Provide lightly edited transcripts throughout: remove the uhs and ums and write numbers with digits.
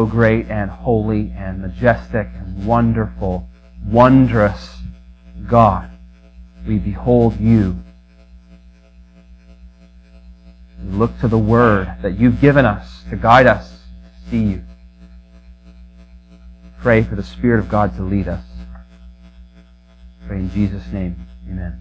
O great and holy and majestic and wonderful, wondrous God. We behold You. We look to the Word that You've given us to guide us to see You. Pray for the Spirit of God to lead us. Pray in Jesus' name. Amen.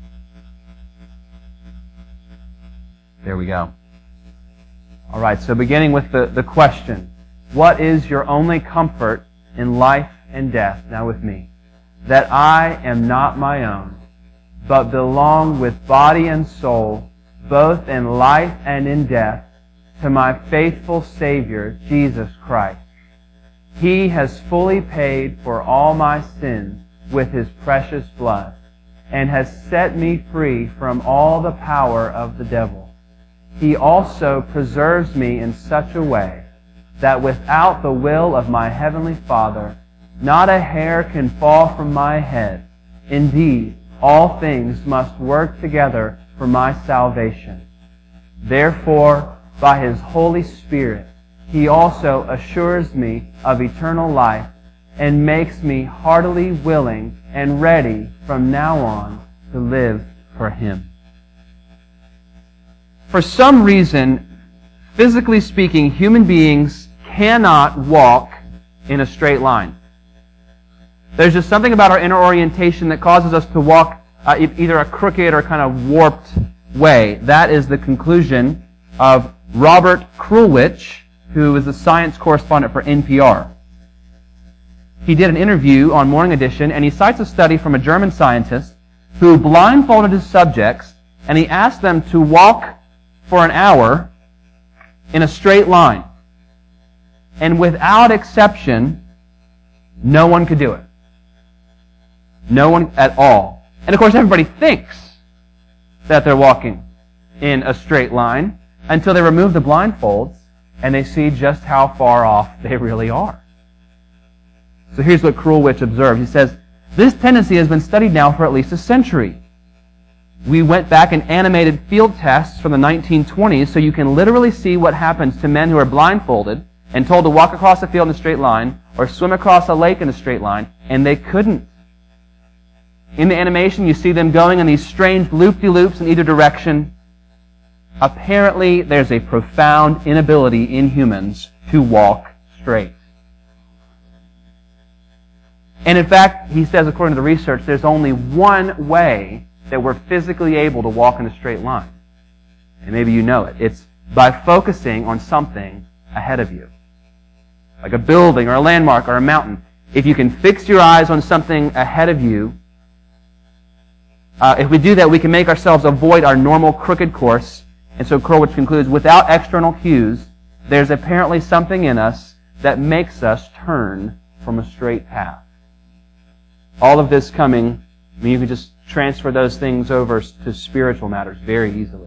There we go. All right, so beginning with the question, what is your only comfort in life and death? Now with me. That I am not my own, but belong with body and soul, both in life and in death, to my faithful Savior, Jesus Christ. He has fully paid for all my sins with His precious blood, and has set me free from all the power of the devil. He also preserves me in such a way that without the will of my Heavenly Father, not a hair can fall from my head. Indeed, all things must work together for my salvation. Therefore, by His Holy Spirit, He also assures me of eternal life and makes me heartily willing and ready from now on to live for Him. For some reason, physically speaking, human beings cannot walk in a straight line. There's just something about our inner orientation that causes us to walk either a crooked or kind of warped way. That is the conclusion of Robert Krulwich, who is the science correspondent for NPR. He did an interview on Morning Edition, and he cites a study from a German scientist who blindfolded his subjects, and he asked them to walk for an hour in a straight line. And without exception, no one could do it. No one at all. And of course, everybody thinks that they're walking in a straight line until they remove the blindfolds and they see just how far off they really are. So here's what Krulwich observed. He says, this tendency has been studied now for at least a century. We went back and animated field tests from the 1920s so you can literally see what happens to men who are blindfolded and told to walk across a field in a straight line or swim across a lake in a straight line, and they couldn't. In the animation, you see them going in these strange loop-de-loops in either direction. Apparently, there's a profound inability in humans to walk straight. And in fact, he says, according to the research, there's only one way that we're physically able to walk in a straight line. And maybe you know it. It's by focusing on something ahead of you. Like a building or a landmark or a mountain. If you can fix your eyes on something ahead of you, if we do that, we can make ourselves avoid our normal crooked course. And so Krulwich concludes, without external cues, there's apparently something in us that makes us turn from a straight path. All of this coming, you can just transfer those things over to spiritual matters very easily.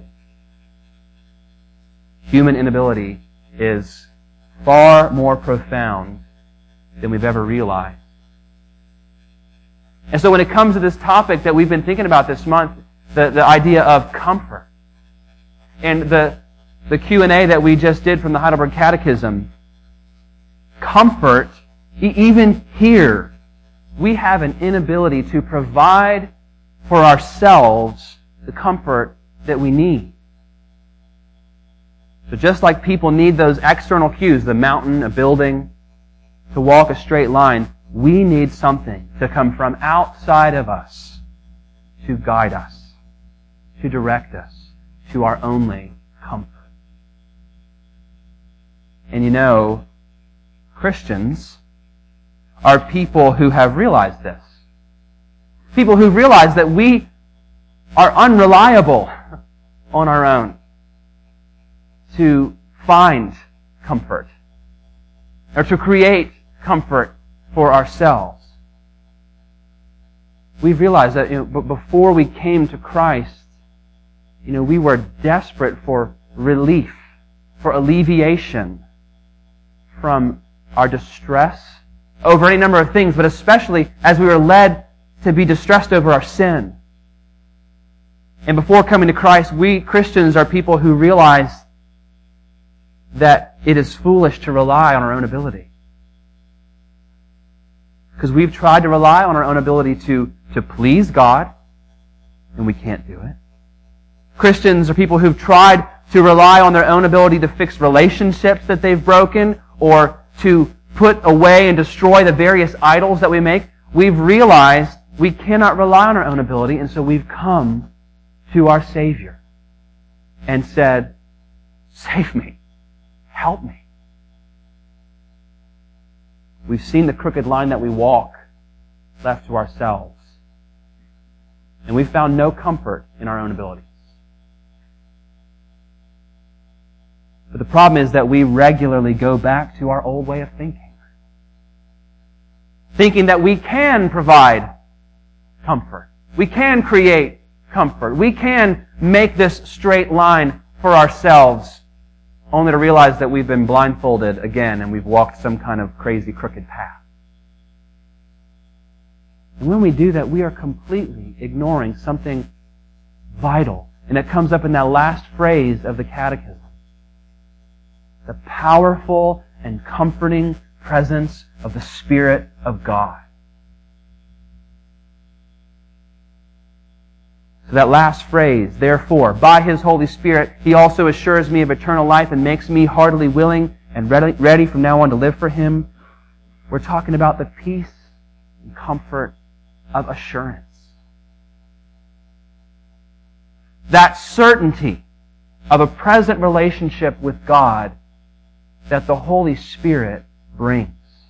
Human inability is far more profound than we've ever realized. And so when it comes to this topic that we've been thinking about this month, the idea of comfort, and the Q&A that we just did from the Heidelberg Catechism, comfort, even here, we have an inability to provide for ourselves the comfort that we need. So just like people need those external cues, the mountain, a building, to walk a straight line, we need something to come from outside of us to guide us, to direct us to our only comfort. And you know, Christians are people who have realized this. People who realize that we are unreliable on our own to find comfort or to create comfort for ourselves. We've realized that before we came to Christ, we were desperate for relief, for alleviation from our distress over any number of things, but especially as we were led to be distressed over our sin. And before coming to Christ, we Christians are people who realize that it is foolish to rely on our own ability. Because we've tried to rely on our own ability to please God, and we can't do it. Christians are people who've tried to rely on their own ability to fix relationships that they've broken, or to put away and destroy the various idols that we make. We've realized we cannot rely on our own ability, and so we've come to our Savior and said, "Save me. Help me." We've seen the crooked line that we walk left to ourselves, and we've found no comfort in our own abilities. But the problem is that we regularly go back to our old way of thinking. Thinking that we can provide comfort. We can create comfort. We can make this straight line for ourselves, only to realize that we've been blindfolded again and we've walked some kind of crazy crooked path. And when we do that, we are completely ignoring something vital. And it comes up in that last phrase of the Catechism. The powerful and comforting presence of the Spirit of God. So that last phrase, therefore, by His Holy Spirit, He also assures me of eternal life and makes me heartily willing and ready from now on to live for Him. We're talking about the peace and comfort of assurance. That certainty of a present relationship with God that the Holy Spirit brings.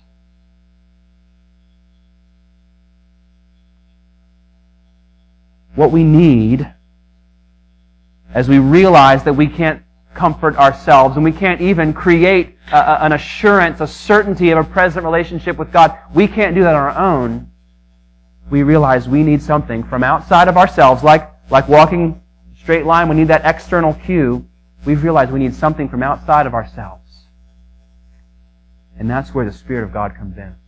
What we need, as we realize that we can't comfort ourselves and we can't even create an assurance, a certainty of a present relationship with God, we can't do that on our own. We realize we need something from outside of ourselves, like walking a straight line, we need that external cue. We've realized we need something from outside of ourselves. And that's where the Spirit of God comes in.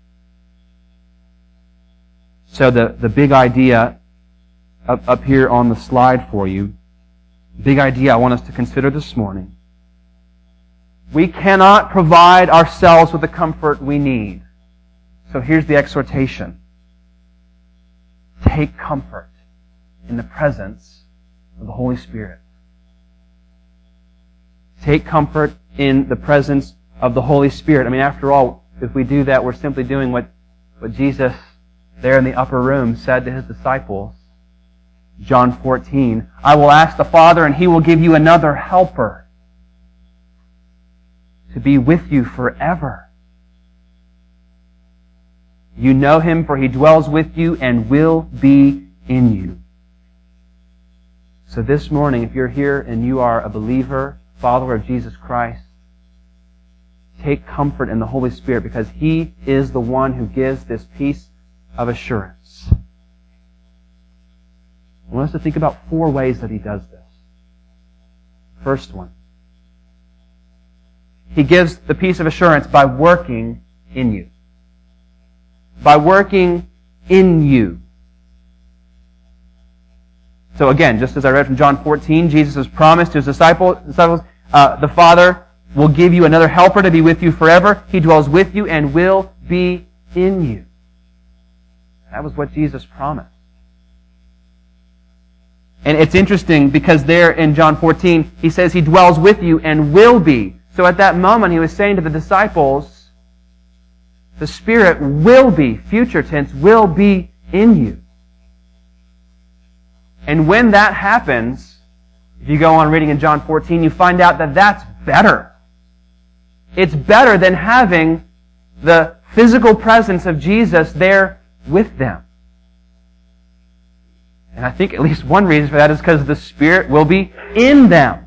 So the big idea up here on the slide for you, big idea I want us to consider this morning. We cannot provide ourselves with the comfort we need. So here's the exhortation. Take comfort in the presence of the Holy Spirit. Take comfort in the presence of the Holy Spirit. I mean, after all, if we do that, we're simply doing what Jesus there in the upper room said to His disciples. John 14, I will ask the Father and He will give you another helper to be with you forever. You know Him, for He dwells with you and will be in you. So this morning, if you're here and you are a believer, follower of Jesus Christ, take comfort in the Holy Spirit because He is the one who gives this peace of assurance. I want us to think about 4 ways that He does this. First one. He gives the peace of assurance by working in you. By working in you. So again, just as I read from John 14, Jesus has promised to His disciples, the Father will give you another helper to be with you forever. He dwells with you and will be in you. That was what Jesus promised. And it's interesting because there in John 14, He says He dwells with you and will be. So at that moment, He was saying to the disciples, the Spirit will be, future tense, will be in you. And when that happens, if you go on reading in John 14, you find out that that's better. It's better than having the physical presence of Jesus there with them. And I think at least one reason for that is because the Spirit will be in them.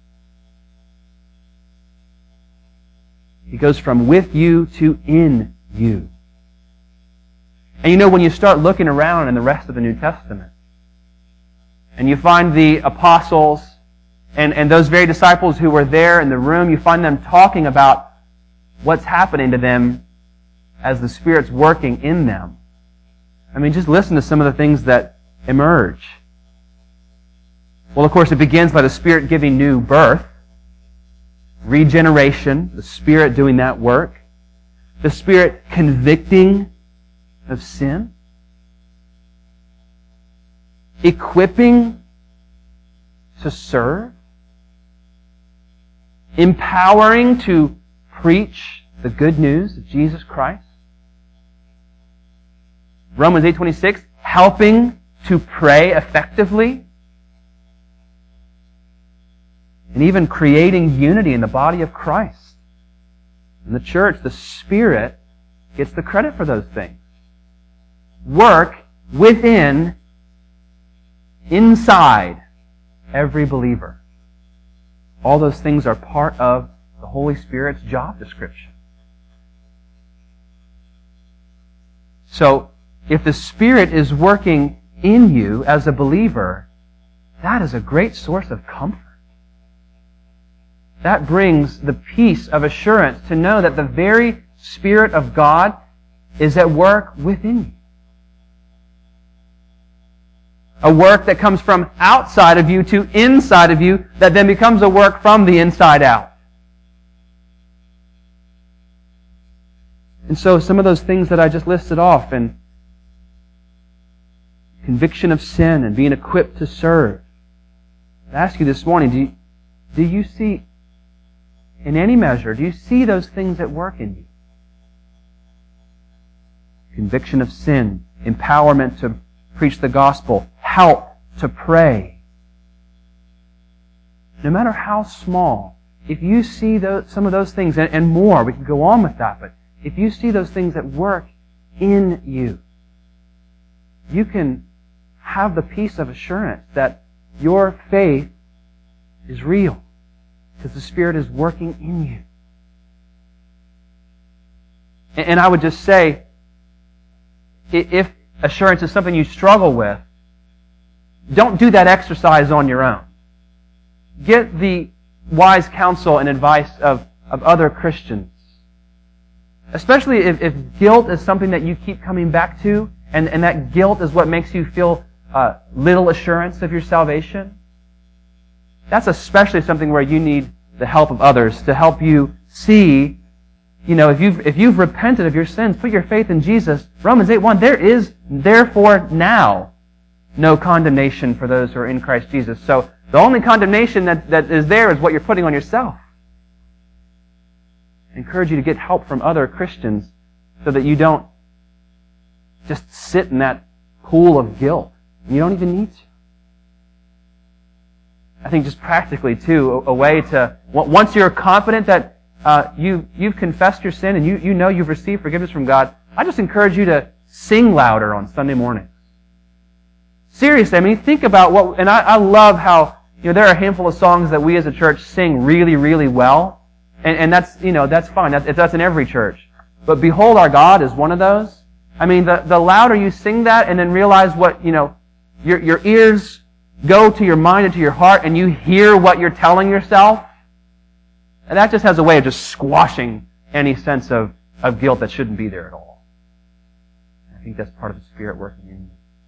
He goes from with you to in you. And you know, when you start looking around in the rest of the New Testament, and you find the apostles and those very disciples who were there in the room, you find them talking about what's happening to them as the Spirit's working in them. I mean, just listen to some of the things that emerge. Well, of course, it begins by the Spirit giving new birth, regeneration, the Spirit doing that work, the Spirit convicting of sin, equipping to serve, empowering to preach the good news of Jesus Christ. Romans 8:26, helping to pray effectively, and even creating unity in the body of Christ. In the church, the Spirit gets the credit for those things. Work within, inside every believer. All those things are part of the Holy Spirit's job description. So, if the Spirit is working in you as a believer, that is a great source of comfort. That brings the peace of assurance to know that the very Spirit of God is at work within you. A work that comes from outside of you to inside of you that then becomes a work from the inside out. And so some of those things that I just listed off, and conviction of sin and being equipped to serve. I ask you this morning, do you see, in any measure, do you see those things at work in you? Conviction of sin, empowerment to preach the gospel, help to pray. No matter how small, if you see some of those things, and more, we can go on with that, but if you see those things at work in you, you can have the peace of assurance that your faith is real because the Spirit is working in you. And I would just say, if assurance is something you struggle with, don't do that exercise on your own. Get the wise counsel and advice of other Christians. Especially if guilt is something that you keep coming back to, and that guilt is what makes you feel little assurance of your salvation. That's especially something where you need the help of others to help you see, if you've repented of your sins, put your faith in Jesus. Romans 8:1, there is therefore now no condemnation for those who are in Christ Jesus. So the only condemnation that is there is what you're putting on yourself. I encourage you to get help from other Christians so that you don't just sit in that pool of guilt. You don't even need to. I think just practically, too, a way to, once you're confident that you've confessed your sin and you know you've received forgiveness from God, I just encourage you to sing louder on Sunday mornings. Seriously, I mean, think about and I love how, there are a handful of songs that we as a church sing really, really well. And that's, that's fine. That's in every church. But Behold Our God is one of those. I mean, the louder you sing that and then realize what, your ears go to your mind and to your heart and you hear what you're telling yourself, and that just has a way of just squashing any sense of guilt that shouldn't be there at all. I think that's part of the Spirit working in you.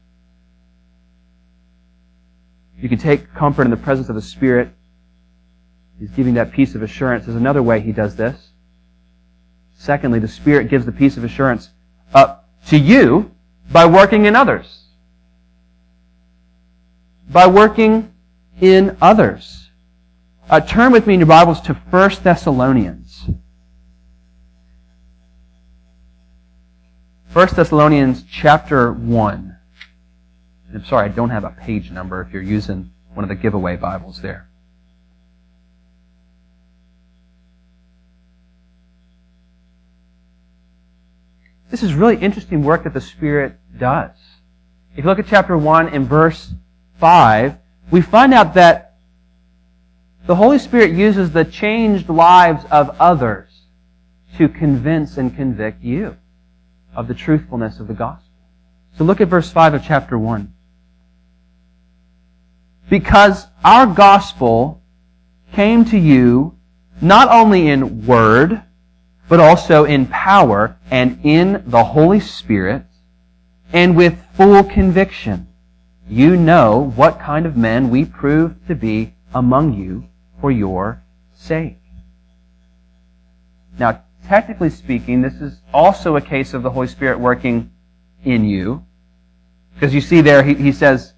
You can take comfort in the presence of the Spirit. He's giving that peace of assurance. There's another way He does this. Secondly, the Spirit gives the peace of assurance to you by working in others. By working in others. Turn with me in your Bibles to 1 Thessalonians. 1 Thessalonians chapter 1. I'm sorry, I don't have a page number if you're using one of the giveaway Bibles there. This is really interesting work that the Spirit does. If you look at chapter 1 in verse 5, we find out that the Holy Spirit uses the changed lives of others to convince and convict you of the truthfulness of the gospel. So look at verse 5 of chapter 1. Because our gospel came to you not only in word, but also in power and in the Holy Spirit, and with full conviction. You know what kind of men we proved to be among you for your sake. Now, technically speaking, this is also a case of the Holy Spirit working in you. Because you see there, he says,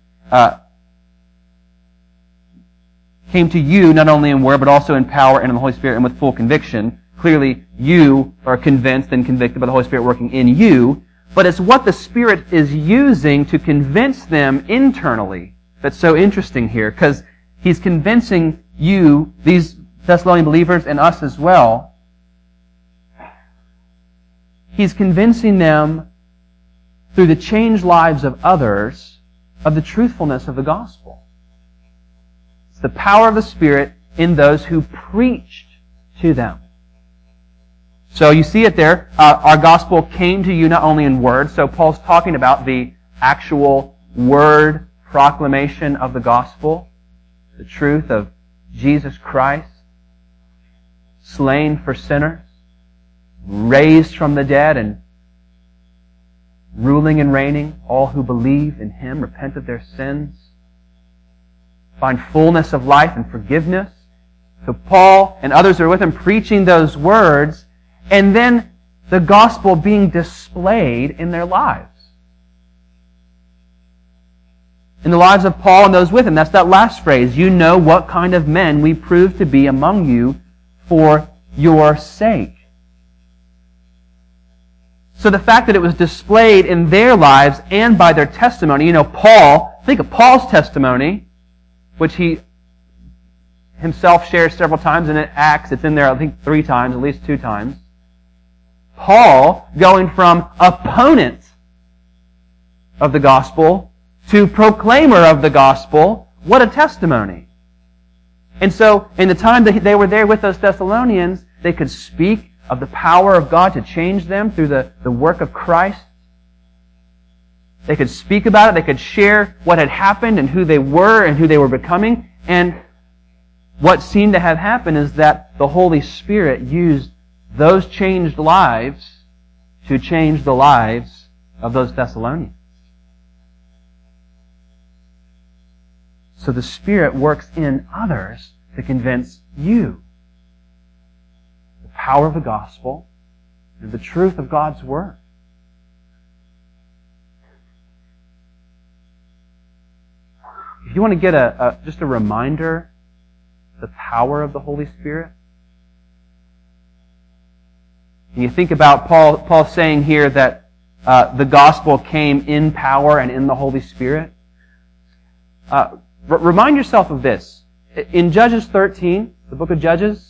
came to you not only in word, but also in power and in the Holy Spirit and with full conviction. Clearly, you are convinced and convicted by the Holy Spirit working in you. But it's what the Spirit is using to convince them internally that's so interesting here. Because He's convincing you, these Thessalonian believers, and us as well. He's convincing them through the changed lives of others of the truthfulness of the gospel. It's the power of the Spirit in those who preached to them. So you see it there. Our gospel came to you not only in word. So Paul's talking about the actual word proclamation of the gospel, the truth of Jesus Christ, slain for sinners, raised from the dead, and ruling and reigning. All who believe in Him repent of their sins, find fullness of life and forgiveness. So Paul and others who are with him preaching those words, and then the gospel being displayed in their lives. In the lives of Paul and those with him. That's that last phrase. You know what kind of men we prove to be among you for your sake. So the fact that it was displayed in their lives and by their testimony, Paul, think of Paul's testimony, which he himself shares several times in Acts. It's in there, I think, 3 times, at least 2 times. Paul going from opponent of the gospel to proclaimer of the gospel. What a testimony. And so, in the time that they were there with those Thessalonians, they could speak of the power of God to change them through the work of Christ. They could speak about it. They could share what had happened and who they were and who they were becoming. And what seemed to have happened is that the Holy Spirit used those changed lives to change the lives of those Thessalonians. So the Spirit works in others to convince you the power of the gospel and the truth of God's Word. If you want to get just a reminder of the power of the Holy Spirit, and you think about Paul saying here that the gospel came in power and in the Holy Spirit, remind yourself of this. In Judges 13, the book of Judges,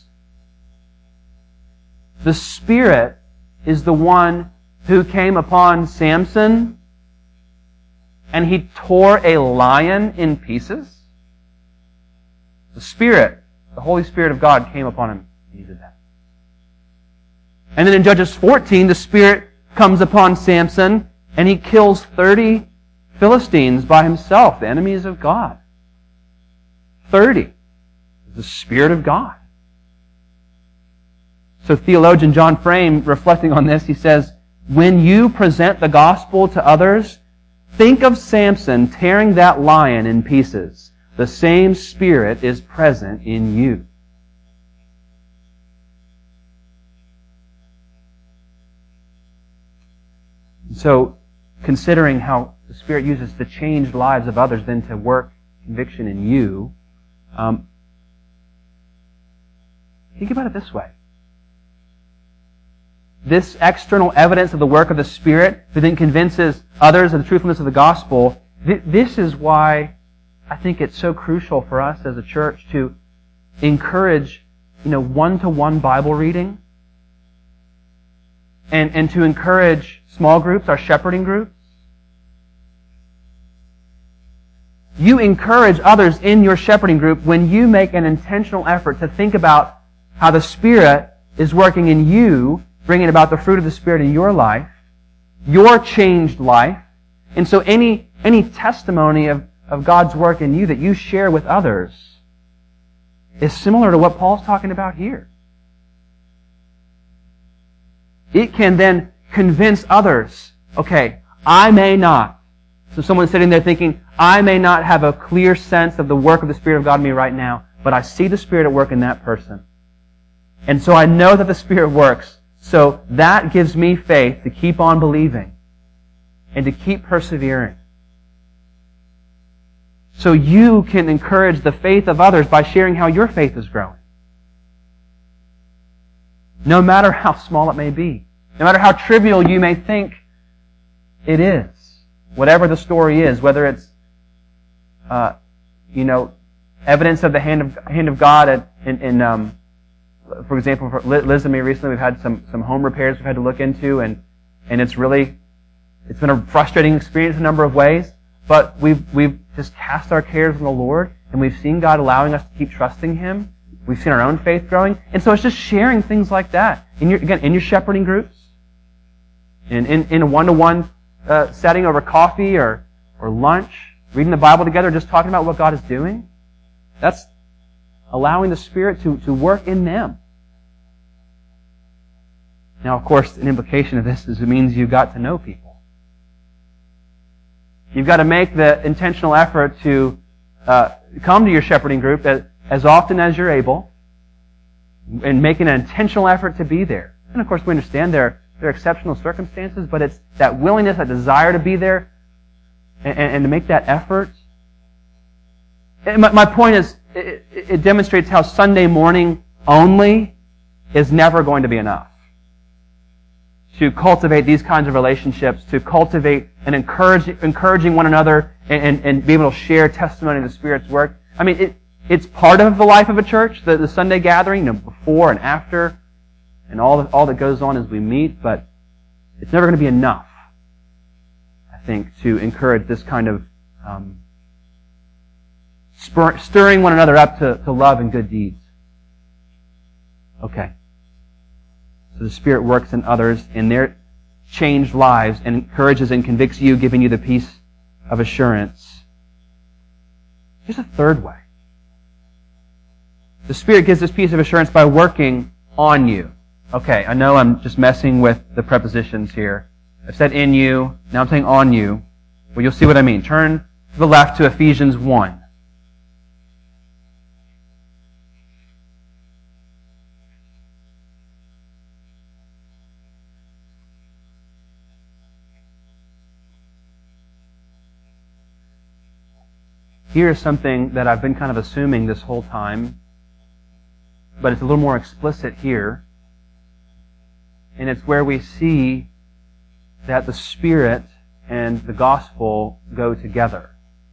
the Spirit is the one who came upon Samson and he tore a lion in pieces. The Spirit, the Holy Spirit of God came upon him and he did that. And then in Judges 14, the Spirit comes upon Samson and he kills 30 Philistines by himself, the enemies of God. 30. The Spirit of God. So theologian John Frame, reflecting on this, he says, when you present the gospel to others, think of Samson tearing that lion in pieces. The same Spirit is present in you. So, considering how the Spirit uses the changed lives of others then to work conviction in you, think about it this way. This external evidence of the work of the Spirit who then convinces others of the truthfulness of the gospel, this is why I think it's so crucial for us as a church to encourage, one-to-one Bible reading and to encourage small groups, our shepherding groups. You encourage others in your shepherding group when you make an intentional effort to think about how the Spirit is working in you, bringing about the fruit of the Spirit in your life, your changed life. And so any testimony of God's work in you that you share with others is similar to what Paul's talking about here. It can then convince others, okay, I may not. So someone's sitting there thinking, I may not have a clear sense of the work of the Spirit of God in me right now, but I see the Spirit at work in that person. And so I know that the Spirit works. So that gives me faith to keep on believing. and to keep persevering. So you can encourage the faith of others by sharing how your faith is growing. No matter how small it may be. No matter how trivial you may think it is. Whatever the story is, whether it's, evidence of the hand of God for example, for Liz and me recently, we've had some home repairs we've had to look into, and it's been a frustrating experience in a number of ways, but we've just cast our cares on the Lord, and we've seen God allowing us to keep trusting Him. We've seen our own faith growing, and so it's just sharing things like that in your shepherding groups, in a one-to-one setting over coffee or lunch, reading the Bible together, just talking about what God is doing. That's allowing the Spirit to work in them. Now, of course, an implication of this is it means you've got to know people. You've got to make the intentional effort to come to your shepherding group as often as you're able, and making an intentional effort to be there. And of course, we understand there are exceptional circumstances, but it's that willingness, that desire to be there, and to make that effort. And my point is, it demonstrates how Sunday morning only is never going to be enough to cultivate these kinds of relationships, to cultivate and encouraging one another and be able to share testimony of the Spirit's work. I mean, it's part of the life of a church, the Sunday gathering, before and after, and all that goes on as we meet, but it's never going to be enough, I think, to encourage this kind of stirring one another up to love and good deeds. Okay. So the Spirit works in others in their changed lives and encourages and convicts you, giving you the peace of assurance. Here's a third way. The Spirit gives this peace of assurance by working on you. Okay, I know I'm just messing with the prepositions here. I've said in you, now I'm saying on you. Well, you'll see what I mean. Turn to the left to Ephesians 1. Here's something that I've been kind of assuming this whole time, but it's a little more explicit here. And it's where we see that the Spirit and the gospel go together.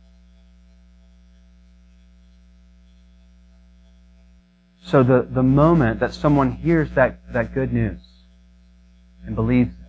So the moment that someone hears that good news and believes it,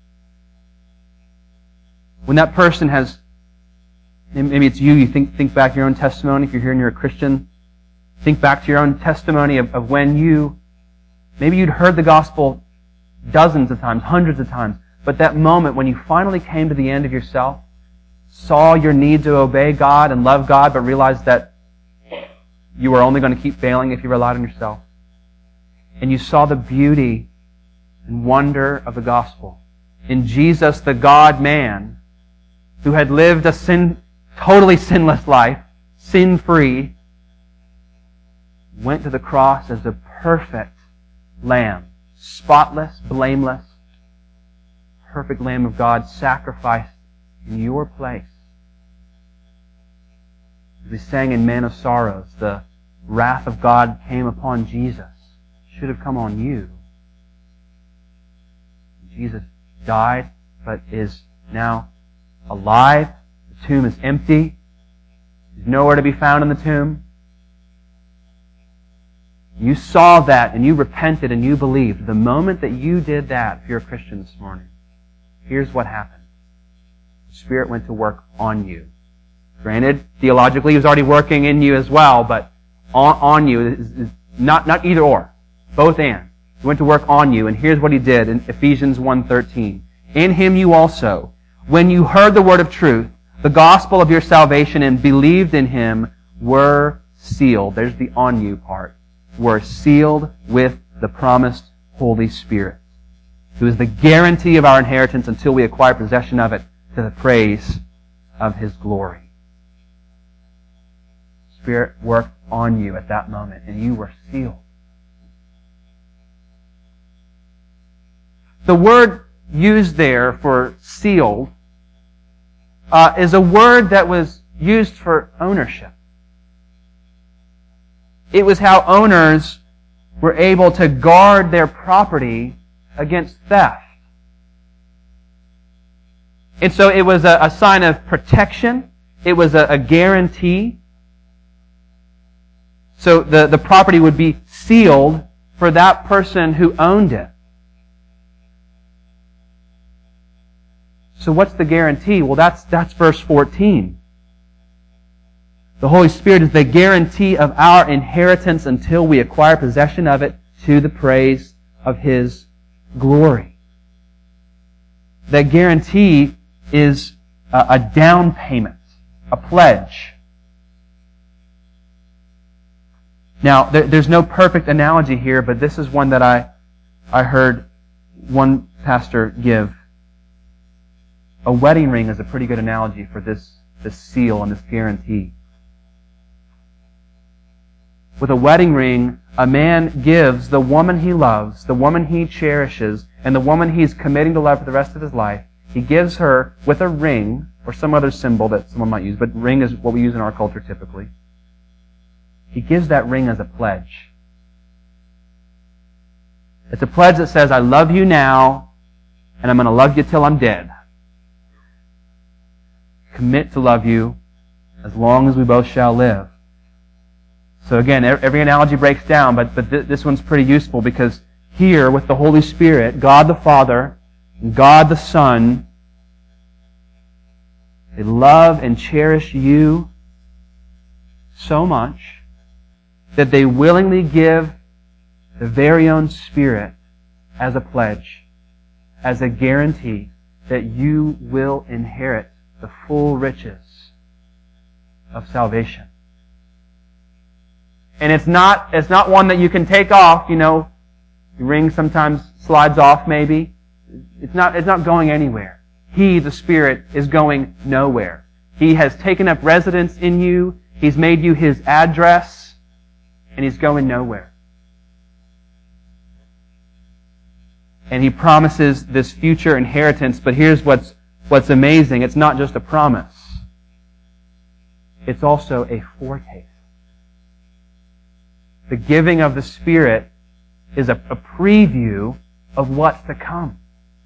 when that person has, maybe it's you think back to your own testimony, if you're here and you're a Christian, think back to your own testimony of when maybe you'd heard the gospel dozens of times, hundreds of times, but that moment when you finally came to the end of yourself, saw your need to obey God and love God, but realized that you were only going to keep failing if you relied on yourself. And you saw the beauty and wonder of the gospel in Jesus, the God-man, who had lived a totally sinless life, sin-free, went to the cross as a perfect lamb, spotless, blameless, perfect Lamb of God, sacrificed in your place. As we sang in Man of Sorrows, the wrath of God came upon Jesus. It should have come on you. Jesus died, but is now alive. The tomb is empty. He's nowhere to be found in the tomb. You saw that and you repented and you believed. The moment that you did that, if you're a Christian this morning, here's what happened. The Spirit went to work on you. Granted, theologically, He was already working in you as well, but on you is not either or. Both and. He went to work on you, and here's what He did in Ephesians 1:13. In Him you also, when you heard the word of truth, the gospel of your salvation, and believed in Him, were sealed. There's the on you part. Were sealed with the promised Holy Spirit, who is the guarantee of our inheritance until we acquire possession of it to the praise of His glory. Spirit worked on you at that moment, and you were sealed. The word used there for sealed is a word that was used for ownership. It was how owners were able to guard their property against theft. And so it was a sign of protection. It was a guarantee. So the property would be sealed for that person who owned it. So what's the guarantee? Well, that's verse 14. The Holy Spirit is the guarantee of our inheritance until we acquire possession of it to the praise of His glory. That guarantee is a down payment, a pledge. Now, there's no perfect analogy here, but this is one that I heard one pastor give. A wedding ring is a pretty good analogy for this seal and this guarantee. With a wedding ring, a man gives the woman he loves, the woman he cherishes, and the woman he's committing to love for the rest of his life. He gives her with a ring, or some other symbol that someone might use, but ring is what we use in our culture typically. He gives that ring as a pledge. It's a pledge that says, I love you now, and I'm going to love you till I'm dead. Commit to love you as long as we both shall live. So again, every analogy breaks down, but this one's pretty useful because here with the Holy Spirit, God the Father, and God the Son, they love and cherish you so much that they willingly give the very own Spirit as a pledge, as a guarantee that you will inherit the full riches of salvation. And it's not one that you can take off, the ring sometimes slides off maybe. It's not going anywhere. He, the Spirit, is going nowhere. He has taken up residence in you. He's made you His address, and He's going nowhere. And He promises this future inheritance, but here's what's amazing. It's not just a promise. It's also a foretaste. The giving of the Spirit is a preview of what's to come.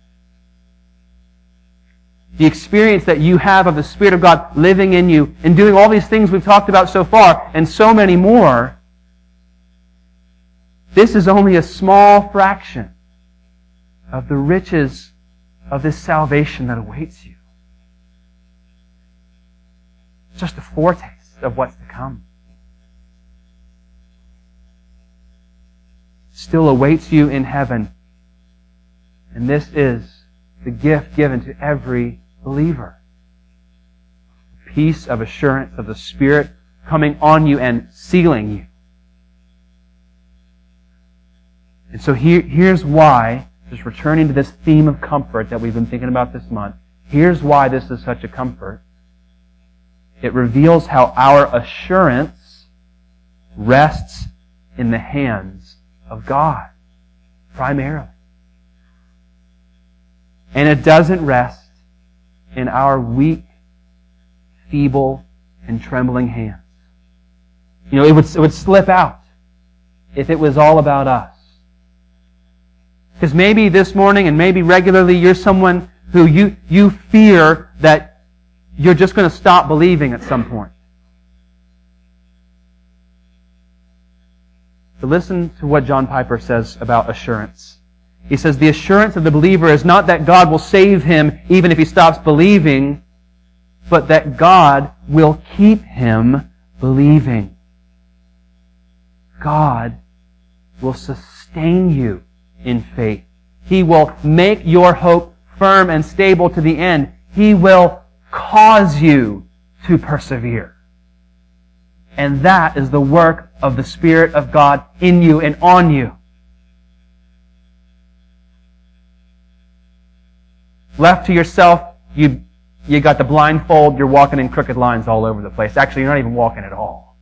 The experience that you have of the Spirit of God living in you and doing all these things we've talked about so far and so many more, this is only a small fraction of the riches of this salvation that awaits you. It's just a foretaste of what's to come. Still awaits you in heaven. And this is the gift given to every believer. Peace of assurance of the Spirit coming on you and sealing you. And so here's why, just returning to this theme of comfort that we've been thinking about this month, here's why this is such a comfort. It reveals how our assurance rests in the hands of God, primarily. And it doesn't rest in our weak, feeble, and trembling hands. It would slip out if it was all about us. Because maybe this morning and maybe regularly you're someone who you fear that you're just going to stop believing at some point. So listen to what John Piper says about assurance. He says, the assurance of the believer is not that God will save him even if he stops believing, but that God will keep him believing. God will sustain you in faith. He will make your hope firm and stable to the end. He will cause you to persevere. And that is the work of the Spirit of God in you and on you. Left to yourself, you got the blindfold, you're walking in crooked lines all over the place. Actually, you're not even walking at all.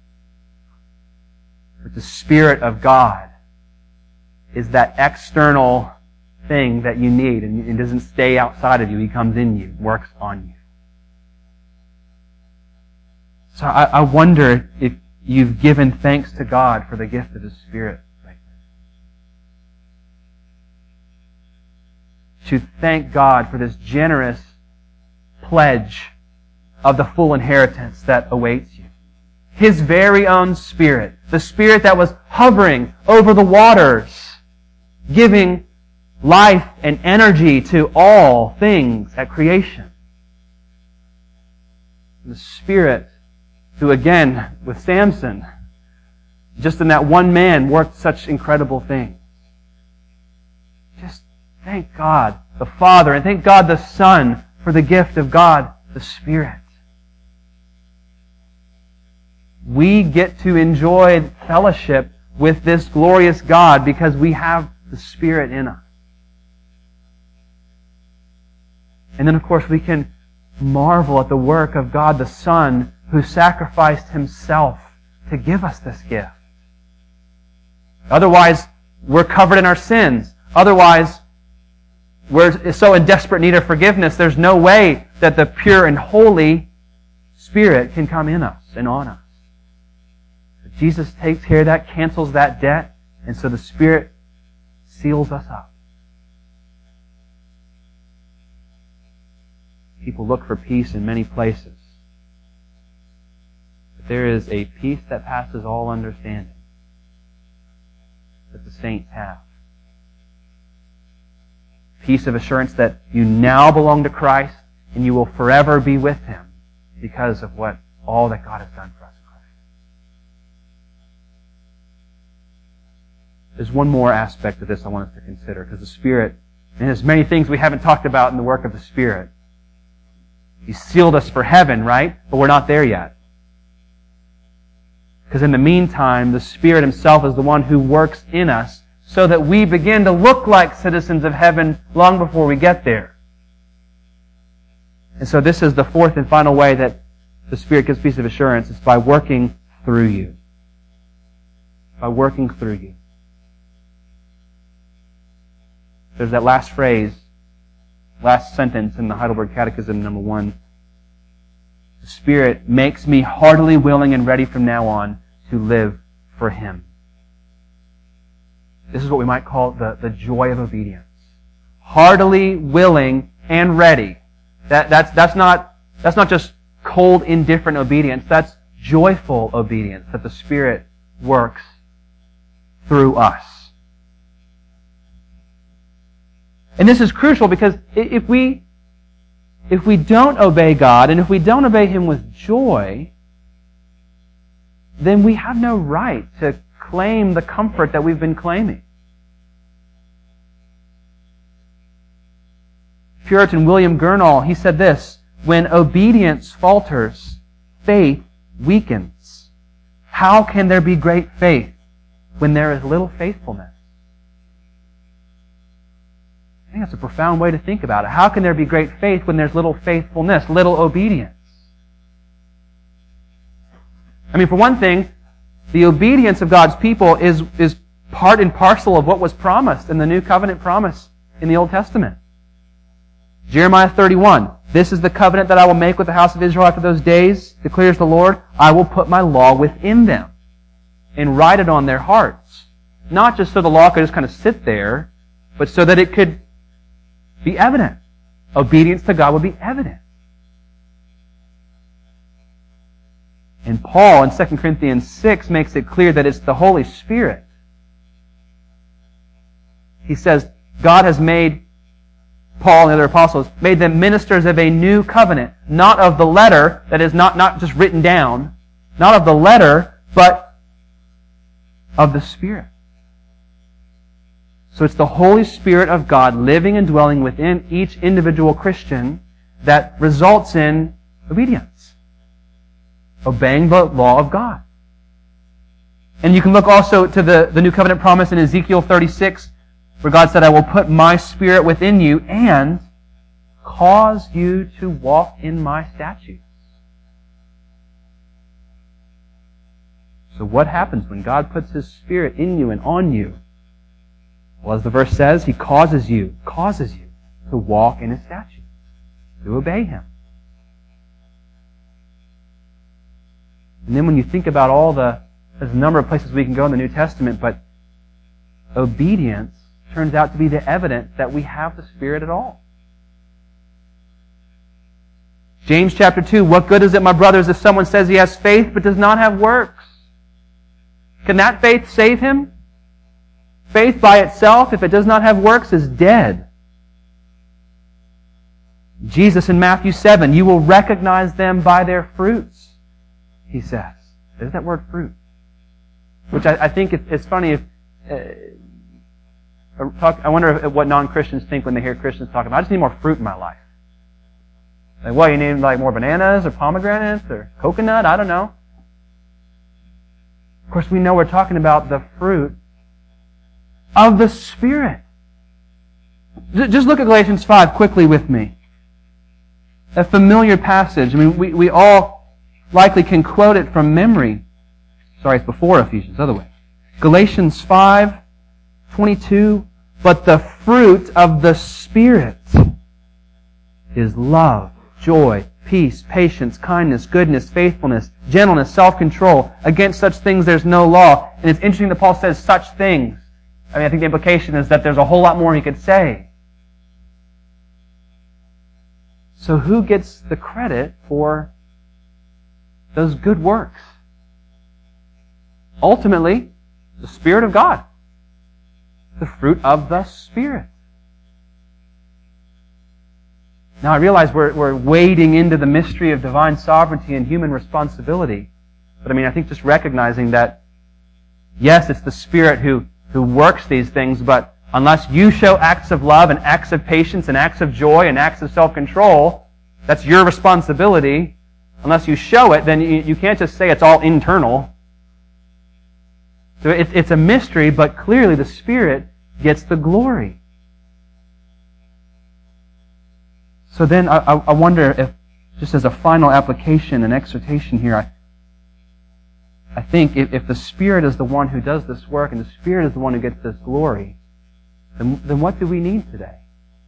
But the Spirit of God is that external thing that you need, and it doesn't stay outside of you. He comes in you, works on you. So I wonder if you've given thanks to God for the gift of His Spirit. To thank God for this generous pledge of the full inheritance that awaits you. His very own Spirit, the Spirit that was hovering over the waters, giving life and energy to all things at creation. The Spirit who, again, with Samson, just in that one man, worked such incredible things. Just thank God the Father and thank God the Son for the gift of God the Spirit. We get to enjoy fellowship with this glorious God because we have the Spirit in us. And then, of course, we can marvel at the work of God the Son who sacrificed Himself to give us this gift. Otherwise, we're covered in our sins. Otherwise, we're so in desperate need of forgiveness, there's no way that the pure and holy Spirit can come in us and on us. But Jesus takes care of that, cancels that debt, and so the Spirit seals us up. People look for peace in many places. But there is a peace that passes all understanding that the saints have. Peace of assurance that you now belong to Christ and you will forever be with Him because of all that God has done for us in Christ. There's one more aspect of this I want us to consider, because the Spirit, and there's many things we haven't talked about in the work of the Spirit. He sealed us for heaven, right? But we're not there yet. Because in the meantime, the Spirit Himself is the one who works in us so that we begin to look like citizens of heaven long before we get there. And so this is the fourth and final way that the Spirit gives peace of assurance. It's by working through you. By working through you. There's that last phrase, last sentence in the Heidelberg Catechism, number 1. The Spirit makes me heartily willing and ready from now on to live for Him. This is what we might call the joy of obedience. Heartily willing and ready. That's not just cold, indifferent obedience. That's joyful obedience that the Spirit works through us. And this is crucial because if we don't obey God and if we don't obey Him with joy, then we have no right to claim the comfort that we've been claiming. Puritan William Gurnall, he said this: when obedience falters, faith weakens. How can there be great faith when there is little faithfulness? I think that's a profound way to think about it. How can there be great faith when there's little faithfulness, little obedience? I mean, for one thing, the obedience of God's people is part and parcel of what was promised in the New Covenant promise in the Old Testament. Jeremiah 31, this is the covenant that I will make with the house of Israel after those days, declares the Lord. I will put my law within them and write it on their hearts. Not just so the law could just kind of sit there, but so that it could be evident. Obedience to God would be evident. And Paul in 2 Corinthians 6 makes it clear that it's the Holy Spirit. He says, God has made Paul and the other apostles, made them ministers of a new covenant, not of the letter, that is not just written down, not of the letter, but of the Spirit. So it's the Holy Spirit of God living and dwelling within each individual Christian that results in obedience. Obeying the law of God. And you can look also to the New Covenant promise in Ezekiel 36, where God said, I will put my Spirit within you and cause you to walk in my statutes. So what happens when God puts His Spirit in you and on you? Well, as the verse says, He causes you to walk in His statutes, to obey Him. And then when you think about there's a number of places we can go in the New Testament, but obedience turns out to be the evidence that we have the Spirit at all. James chapter 2, what good is it, my brothers, if someone says he has faith but does not have works? Can that faith save him? Faith by itself, if it does not have works, is dead. Jesus in Matthew 7, you will recognize them by their fruits, he says. There's that word fruit. Which I think it's funny if... I wonder what non-Christians think when they hear Christians talk about, I just need more fruit in my life. Like, what, you need like more bananas or pomegranates or coconut? I don't know. Of course, we know we're talking about the fruit of the Spirit. Just look at Galatians 5 quickly with me. A familiar passage. I mean, we all likely can quote it from memory. Sorry, it's before Ephesians, other way. Galatians 5:22. But the fruit of the Spirit is love, joy, peace, patience, kindness, goodness, faithfulness, gentleness, self-control. Against such things there's no law. And it's interesting that Paul says such things. I mean, I think the implication is that there's a whole lot more he could say. So who gets the credit for those good works? Ultimately, the Spirit of God. The fruit of the Spirit. Now I realize we're wading into the mystery of divine sovereignty and human responsibility. But I think just recognizing that, yes, it's the Spirit who works these things, but unless you show acts of love and acts of patience and acts of joy and acts of self-control, that's your responsibility. Unless you show it, then you can't just say it's all internal. So it's a mystery, but clearly the Spirit gets the glory. So then I wonder if, just as a final application and exhortation here, I think if the Spirit is the one who does this work and the Spirit is the one who gets this glory, then what do we need today?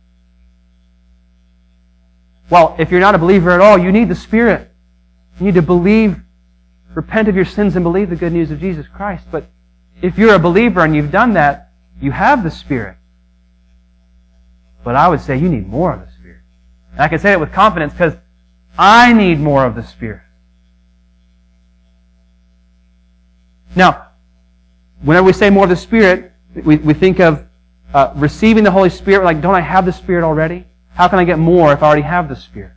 Well, if you're not a believer at all, you need the Spirit. You need to believe, repent of your sins and believe the good news of Jesus Christ. But if you're a believer and you've done that, you have the Spirit. But I would say you need more of the Spirit. And I can say it with confidence because I need more of the Spirit. Now, whenever we say more of the Spirit, we think of receiving the Holy Spirit. Like, don't I have the Spirit already? How can I get more if I already have the Spirit?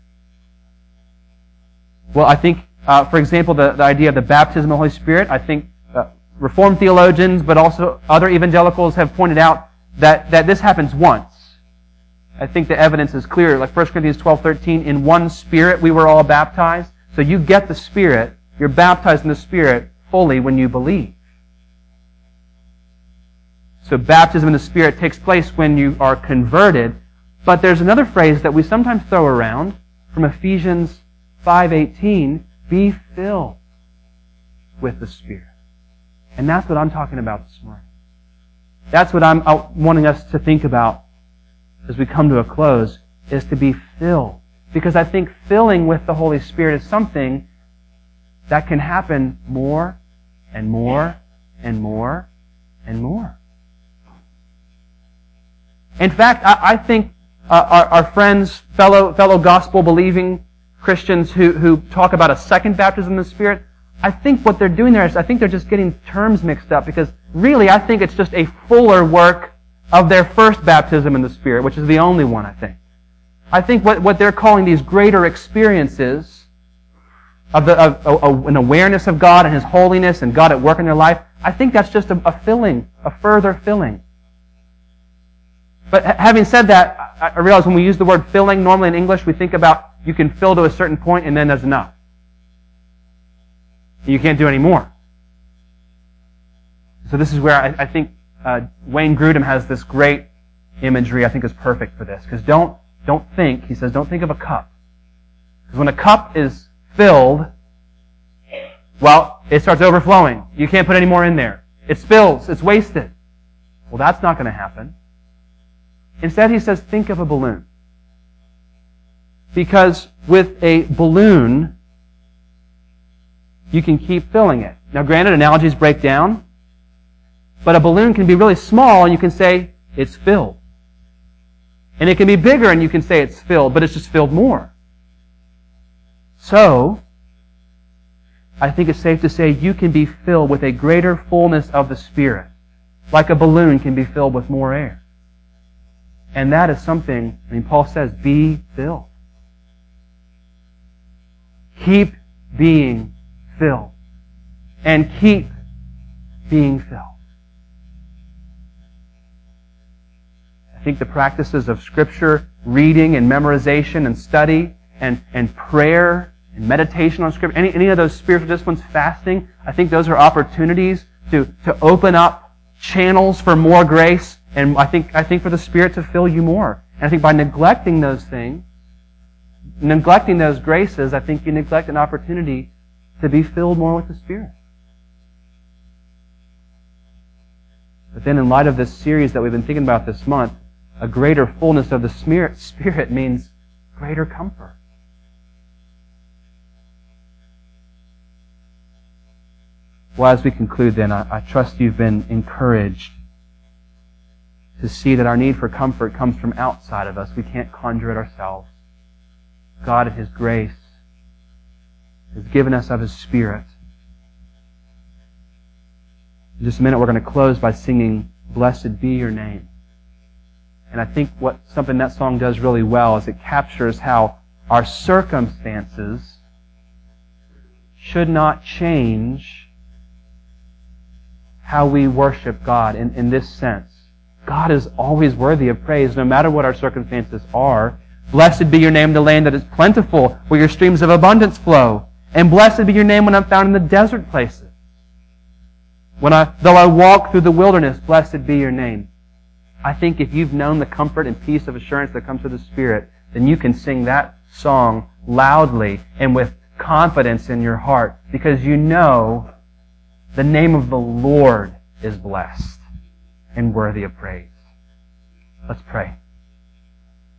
Well, I think, for example, the idea of the baptism of the Holy Spirit, I think Reformed theologians, but also other evangelicals have pointed out that this happens once. I think the evidence is clear. Like 1 Corinthians 12:13, in one Spirit we were all baptized. So you get the Spirit, you're baptized in the Spirit fully when you believe. So baptism in the Spirit takes place when you are converted. But there's another phrase that we sometimes throw around from Ephesians 5:18, be filled with the Spirit. And that's what I'm talking about this morning. That's what I'm wanting us to think about as we come to a close, is to be filled. Because I think filling with the Holy Spirit is something that can happen more and more and more and more. In fact, I think our friends, fellow gospel-believing Christians who talk about a second baptism in the Spirit, I think what they're doing there is, I think they're just getting terms mixed up, because really I think it's just a fuller work of their first baptism in the Spirit, which is the only one, I think. I think what they're calling these greater experiences of an awareness of God and His holiness and God at work in their life, I think that's just a filling, a further filling. But having said that, I realize when we use the word filling, normally in English we think about you can fill to a certain point and then there's enough. You can't do any more. So this is where I think Wayne Grudem has this great imagery I think is perfect for this. Because don't think, he says, don't think of a cup. Because when a cup is filled, well, it starts overflowing. You can't put any more in there. It spills. It's wasted. Well, that's not going to happen. Instead, he says, think of a balloon. Because with a balloon, you can keep filling it. Now granted, analogies break down, but a balloon can be really small and you can say, it's filled. And it can be bigger and you can say it's filled, but it's just filled more. So, I think it's safe to say you can be filled with a greater fullness of the Spirit, like a balloon can be filled with more air. And that is something, Paul says, be filled. Keep being filled. And keep being filled. I think the practices of Scripture, reading and memorization and study and prayer and meditation on Scripture, any of those spiritual disciplines, fasting, I think those are opportunities to open up channels for more grace, and I think for the Spirit to fill you more. And I think by neglecting those things, neglecting those graces, I think you neglect an opportunity to be filled more with the Spirit. But then in light of this series that we've been thinking about this month, a greater fullness of the Spirit means greater comfort. Well, as we conclude then, I trust you've been encouraged to see that our need for comfort comes from outside of us. We can't conjure it ourselves. God in His grace has given us of His Spirit. In just a minute, we're going to close by singing, "Blessed be your name." And I think something that song does really well is it captures how our circumstances should not change how we worship God in this sense. God is always worthy of praise, no matter what our circumstances are. Blessed be your name in the land that is plentiful, where your streams of abundance flow. And blessed be your name when I'm found in the desert places. Though I walk through the wilderness, blessed be your name. I think if you've known the comfort and peace of assurance that comes through the Spirit, then you can sing that song loudly and with confidence in your heart, because you know the name of the Lord is blessed and worthy of praise. Let's pray.